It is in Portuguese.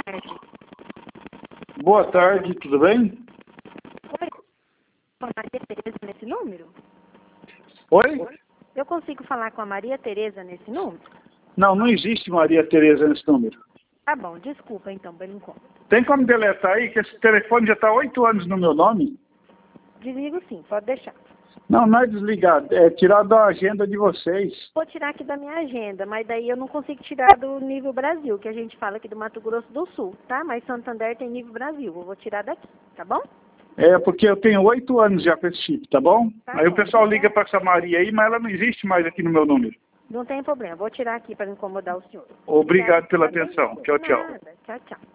tarde. Boa tarde, tudo bem? Oi, com a Maria Tereza nesse número? Oi? Eu consigo falar com a Maria Tereza nesse número? Não, não existe Maria Tereza nesse número. Tá bom, desculpa então pelo incômodo. Tem como deletar aí, que esse telefone já está há 8 anos no meu nome? Desligo sim, pode deixar. Não, não é desligar, é tirar da agenda de vocês. Vou tirar aqui da minha agenda, mas daí eu não consigo tirar do nível Brasil, que a gente fala aqui do Mato Grosso do Sul, tá? Mas Santander tem nível Brasil, eu vou tirar daqui, tá bom? É, porque eu tenho 8 anos já com esse chip, tá bom? Tá Aí o bom, pessoal então. liga para essa Maria aí, mas ela não existe mais aqui no meu número. Não tem problema, vou tirar aqui para não incomodar o senhor. Obrigado pela Obrigada, atenção. por Tchau, tchau. nada. Tchau, tchau.